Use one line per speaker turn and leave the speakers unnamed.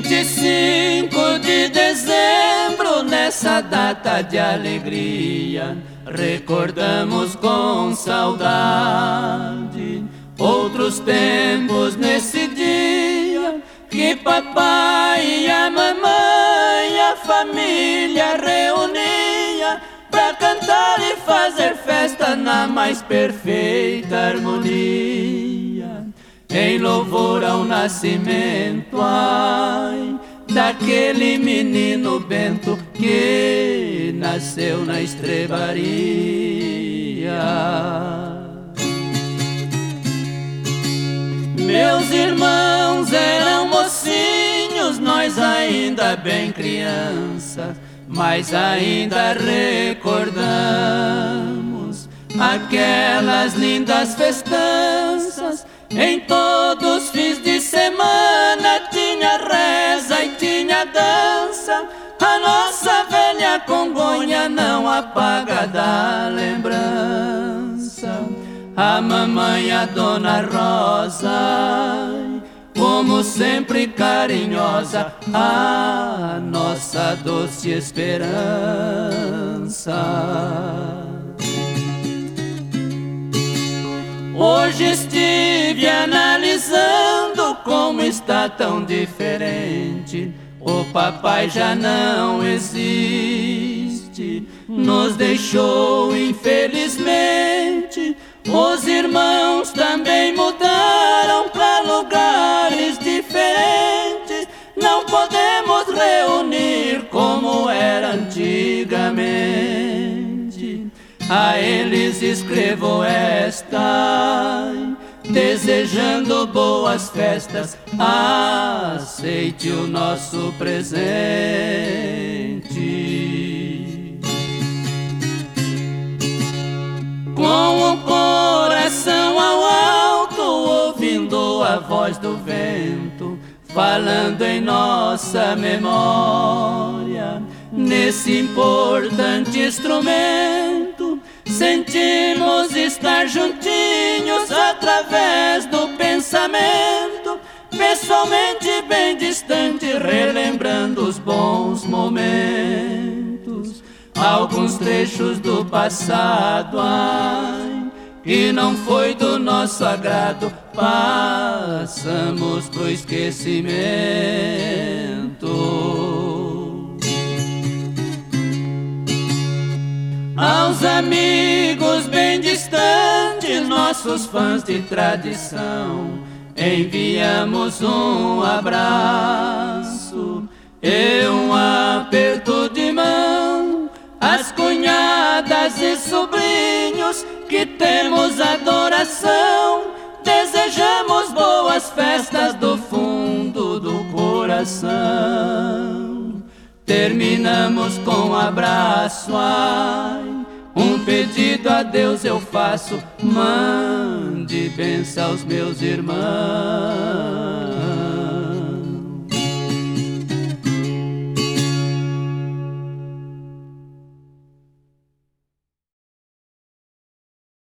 25 de dezembro, nessa data de alegria, recordamos com saudade outros tempos nesse dia, que papai e a mamãe, a família reunia pra cantar e fazer festa na mais perfeita harmonia, em louvor ao nascimento, ai, daquele menino Bento que nasceu na estrebaria. Meus irmãos eram mocinhos, nós ainda bem criança, mas ainda recordamos aquelas lindas festanças. Em todos os fins de semana tinha reza e tinha dança. A nossa velha Congonha não apaga da lembrança. A mamãe, a Dona Rosa, como sempre carinhosa, a nossa doce esperança. Hoje estive analisando como está tão diferente. O papai já não existe, nos deixou infelizmente. Os irmãos também mudaram para lugares diferentes. Não podemos reunir como era antigamente. A eles escrevo esta, desejando boas festas. Aceite o nosso presente. Com o coração ao alto, ouvindo a voz do vento, falando em nossa memória, nesse importante instrumento, sentimos estar juntinhos através do pensamento, pessoalmente bem distante, relembrando os bons momentos, alguns trechos do passado, ai, que não foi do nosso agrado, passamos pro esquecimento. Aos amigos bem distantes, nossos fãs de tradição, enviamos um abraço e um aperto de mão. As cunhadas e sobrinhos que temos adoração, desejamos boas festas do fundo do coração. Terminamos com um abraço, ai, um pedido a Deus eu faço: mande bênção aos meus irmãos.